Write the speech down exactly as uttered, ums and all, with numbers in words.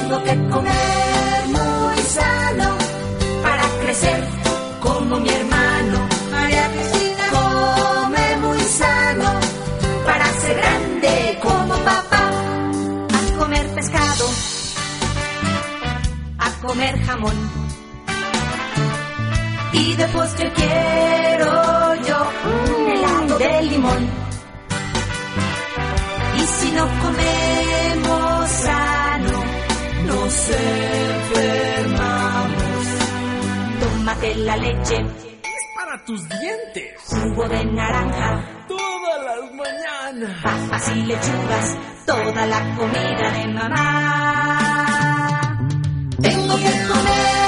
Tengo que comer muy sano para crecer como mi hermano. María Cristina come muy sano para ser grande como papá. A comer pescado, a comer jamón, y de postre quiero yo un helado de limón. Y si no comemos sano, nos enfermamos. Tómate la leche, es para tus dientes. Jugo de naranja todas las mañanas. Papas y lechugas, toda la comida de mamá. Tengo que comer